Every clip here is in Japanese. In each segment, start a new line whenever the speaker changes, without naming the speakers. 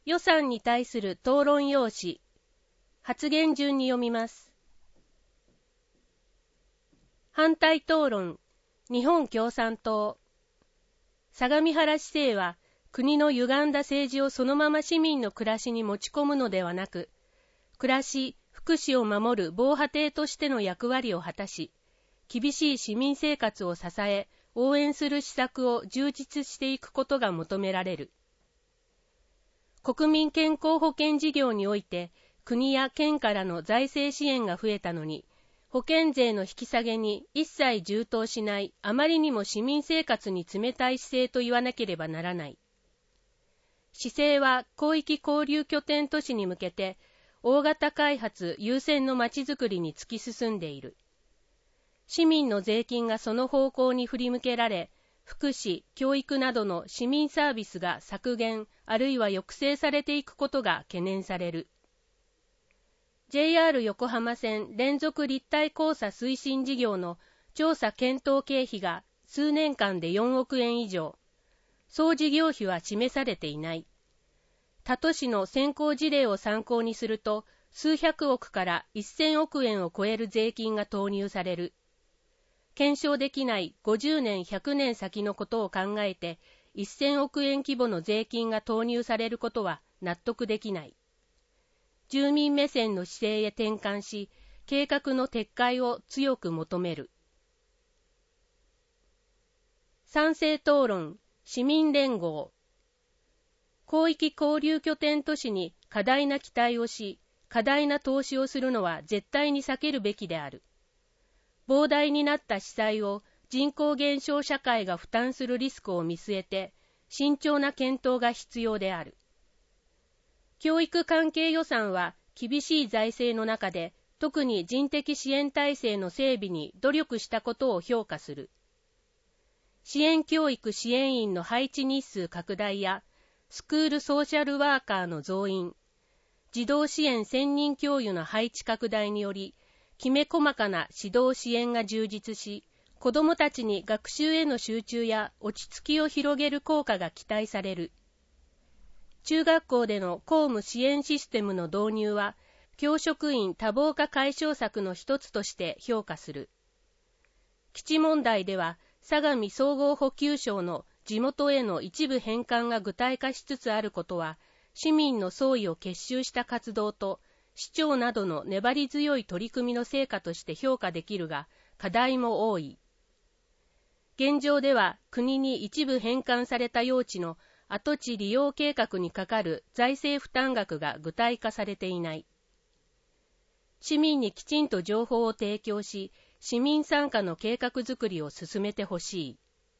予算に対する討論要旨。発言順に読みます。反対討論。日本共産党。相模原市政は、国の歪んだ政治をそのまま市民の暮らしに持ち込むのではなく、暮らし、福祉を守る防波堤としての役割を果たし、厳しい市民生活を支え、応援する施策を充実していくことが求められる。国民健康保険事業において、国や県からの財政支援が増えたのに、保険税の引き下げに一切充当しないあまりにも市民生活に冷たい姿勢と言わなければならない。市政は広域交流拠点都市に向けて大型開発優先のまちづくりに突き進んでいる。市民の税金がその方向に振り向けられ、福祉、教育などの市民サービスが削減あるいは抑制されていくことが懸念される。JR 横浜線連続立体交差推進事業の調査検討経費が数年間で4億円以上、総事業費は示されていない。他都市の先行事例を参考にすると、数百億から1000億円を超える税金が投入される。検証できない50年100年先のことを考えて、1000億円規模の税金が投入されることは納得できない。住民目線の姿勢へ転換し、計画の撤回を強く求める。賛成討論、市民連合。広域交流拠点都市に過大な期待をし、過大な投資をするのは絶対に避けるべきである。膨大になった司債を人口減少社会が負担するリスクを見据えて、慎重な検討が必要である。教育関係予算は厳しい財政の中で特に人的支援体制の整備に努力したことを評価する。支援教育支援員の配置日数拡大やスクールソーシャルワーカーの増員、児童支援専任教諭の配置拡大によりきめ細かな指導支援が充実し、子どもたちに学習への集中や落ち着きを広げる効果が期待される。中学校での公務支援システムの導入は、教職員多忙化解消策の一つとして評価する。基地問題では、相模総合補給省の地元への一部返還が具体化しつつあることは、市民の総意を結集した活動と、市長などの粘り強い取り組みの成果として評価できるが、課題も多い。現状では、国に一部返還された用地の跡地利用計画にかかる財政負担額が具体化されていない。市民にきちんと情報を提供し、市民参加の計画づくりを進めてほしい。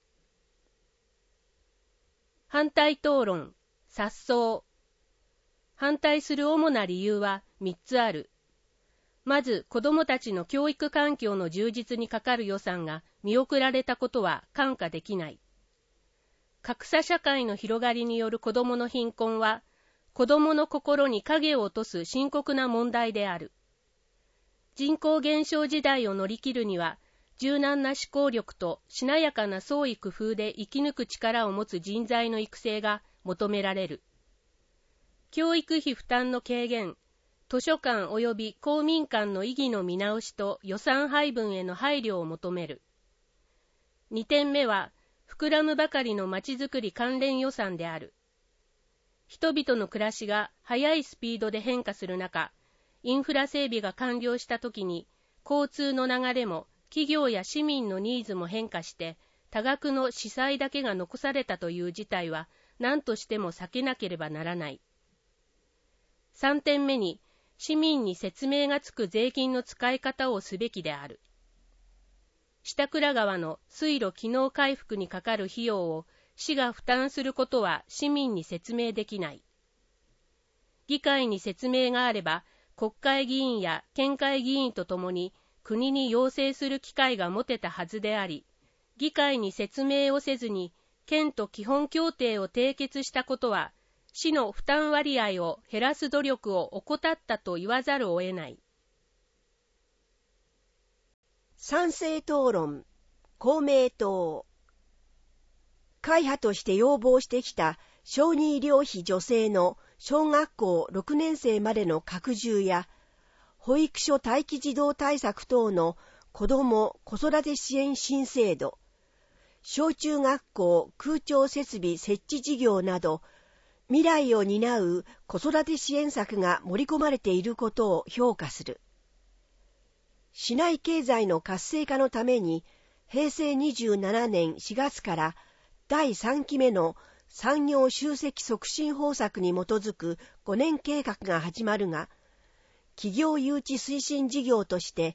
反対討論、殺走。反対する主な理由は3つある。まず、子どもたちの教育環境の充実にかかる予算が見送られたことは看過できない。格差社会の広がりによる子どもの貧困は、子どもの心に影を落とす深刻な問題である。人口減少時代を乗り切るには、柔軟な思考力としなやかな創意工夫で生き抜く力を持つ人材の育成が求められる。教育費負担の軽減、図書館及び公民館の意義の見直しと予算配分への配慮を求める。2点目は、膨らむばかりのまちづくり関連予算である。人々の暮らしが速いスピードで変化する中、インフラ整備が完了したときに、交通の流れも企業や市民のニーズも変化して、多額の司債だけが残されたという事態は何としても避けなければならない。3点目に、市民に説明がつく税金の使い方をすべきである。下倉川の水路機能回復にかかる費用を市が負担することは市民に説明できない。議会に説明があれば、国会議員や県会議員とともに国に要請する機会が持てたはずであり、議会に説明をせずに県と基本協定を締結したことは、市の負担割合を減らす努力を怠ったと言わざるを得ない。
賛成討論、公明党。会派として要望してきた小児医療費助成の小学校6年生までの拡充や、保育所待機児童対策等の子ども・子育て支援新制度、小中学校空調設備設置事業など、未来を担う子育て支援策が盛り込まれていることを評価する。市内経済の活性化のために、平成27年4月から第3期目の産業集積促進方策に基づく5年計画が始まるが、企業誘致推進事業として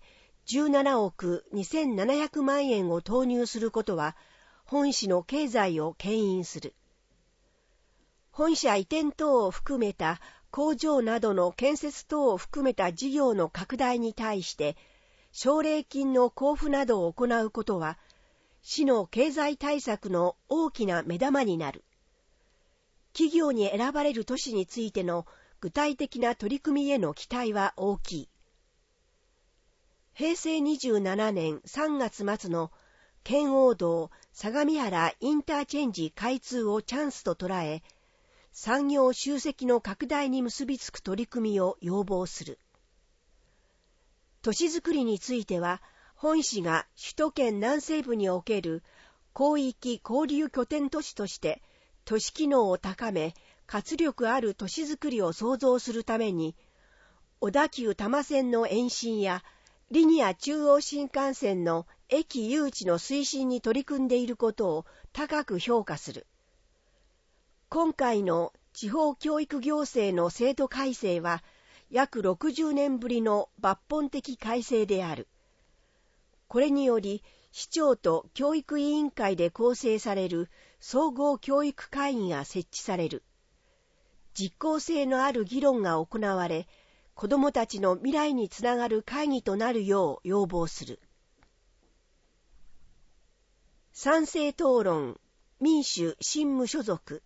17億2700万円を投入することは、本市の経済を牽引する。本社移転等を含めた工場などの建設等を含めた事業の拡大に対して、奨励金の交付などを行うことは、市の経済対策の大きな目玉になる。企業に選ばれる都市についての具体的な取り組みへの期待は大きい。平成27年3月末の圏央道相模原インターチェンジ開通をチャンスと捉え、産業集積の拡大に結びつく取り組みを要望する。都市づくりについては、本市が首都圏南西部における広域交流拠点都市として都市機能を高め、活力ある都市づくりを創造するために、小田急多摩線の延伸やリニア中央新幹線の駅誘致の推進に取り組んでいることを高く評価する。今回の地方教育行政の制度改正は、約60年ぶりの抜本的改正である。これにより、市長と教育委員会で構成される総合教育会議が設置される。実効性のある議論が行われ、子どもたちの未来につながる会議となるよう要望する。賛成討論、民主・新無所属。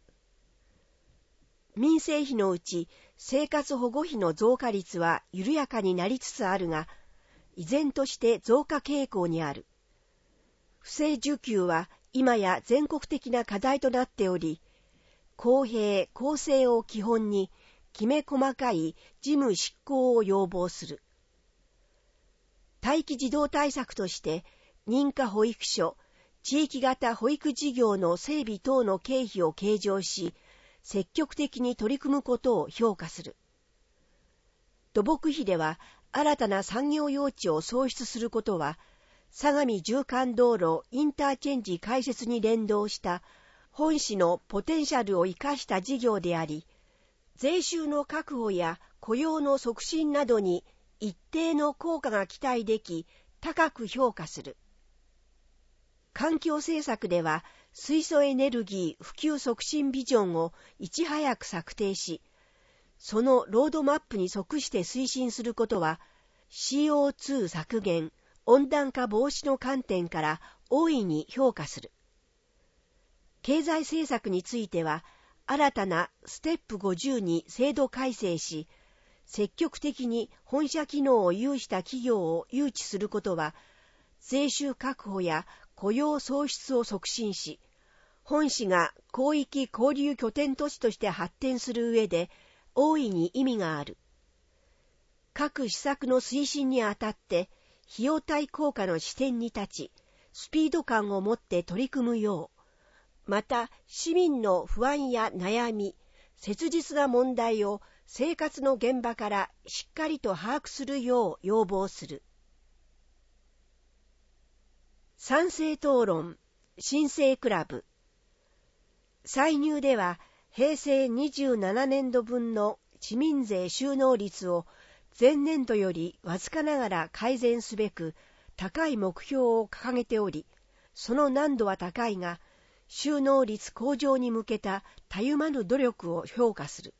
民生費のうち生活保護費の増加率は緩やかになりつつあるが、依然として増加傾向にある。不正受給は今や全国的な課題となっており、公平・公正を基本にきめ細かい事務執行を要望する。待機児童対策として認可保育所、地域型保育事業の整備等の経費を計上し、積極的に取り組むことを評価する。土木費では新たな産業用地を創出することは、相模縦貫道路インターチェンジ開設に連動した本市のポテンシャルを生かした事業であり、税収の確保や雇用の促進などに一定の効果が期待でき、高く評価する。環境政策では、水素エネルギー普及促進ビジョンをいち早く策定し、そのロードマップに即して推進することは、CO2 削減、温暖化防止の観点から大いに評価する。経済政策については、新たなステップ50に制度改正し、積極的に本社機能を有した企業を誘致することは、税収確保や雇用創出を促進し、本市が広域交流拠点都市として発展する上で大いに意味がある。各施策の推進にあたって費用対効果の視点に立ち、スピード感を持って取り組むよう、また市民の不安や悩み、切実な問題を生活の現場からしっかりと把握するよう要望する。賛成討論、新生クラブ。歳入では平成27年度分の市民税収納率を前年度よりわずかながら改善すべく高い目標を掲げており、その難度は高いが、収納率向上に向けたたゆまぬ努力を評価する。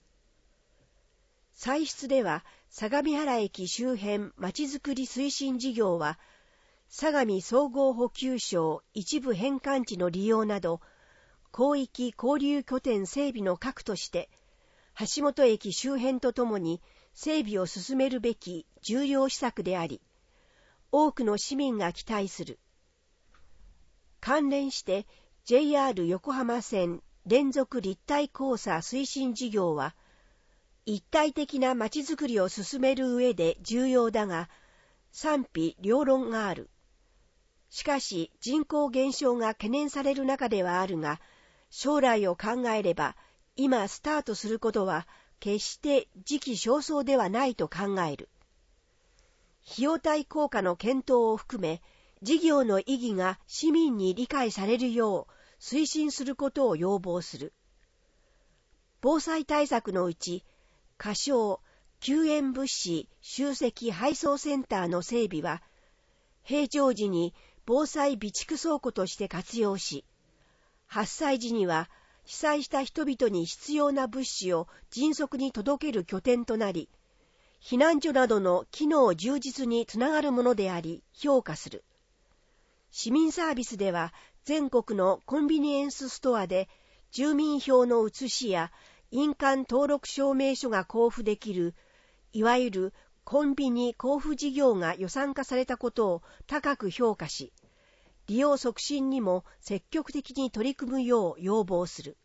歳出では相模原駅周辺まちづくり推進事業は、相模総合補給廠一部返還地の利用など、広域交流拠点整備の核として、橋本駅周辺とともに整備を進めるべき重要施策であり、多くの市民が期待する。関連して JR 横浜線連続立体交差推進事業は、 一体的なまちづくりを進める上で重要だが、賛否両論がある。しかし人口減少が懸念される中ではあるが、将来を考えれば今スタートすることは決して時期尚早ではないと考える。費用対効果の検討を含め、事業の意義が市民に理解されるよう推進することを要望する。防災対策のうち、仮称救援物資集積配送センターの整備は、平常時に防災備蓄倉庫として活用し、発災時には被災した人々に必要な物資を迅速に届ける拠点となり、避難所などの機能充実につながるものであり、評価する。市民サービスでは、全国のコンビニエンスストアで住民票の写しや印鑑登録証明書が交付できる、いわゆるコンビニ交付事業が予算化されたことを高く評価し、利用促進にも積極的に取り組むよう要望する。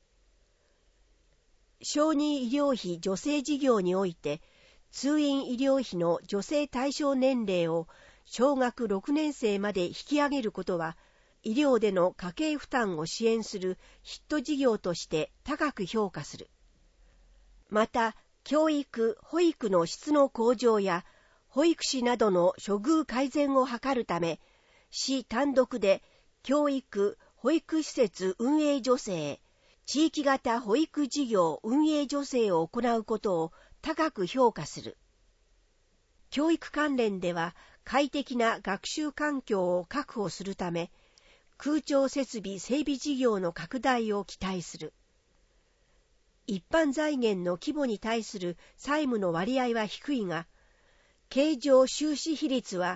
小児医療費助成事業において、通院医療費の助成対象年齢を小学6年生まで引き上げることは、医療での家計負担を支援するヒット事業として高く評価する。また、教育・保育の質の向上や、保育士などの処遇改善を図るため、市単独で教育・保育施設運営助成、地域型保育事業運営助成を行うことを高く評価する。教育関連では快適な学習環境を確保するため、空調設備整備事業の拡大を期待する。一般財源の規模に対する債務の割合は低いが、経常収支比率は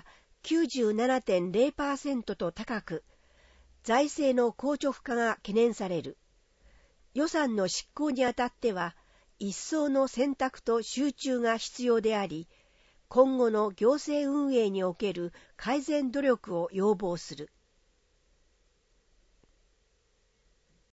97.0% と高く、財政の硬直化が懸念される。予算の執行にあたっては、一層の選択と集中が必要であり、今後の行政運営における改善努力を要望する。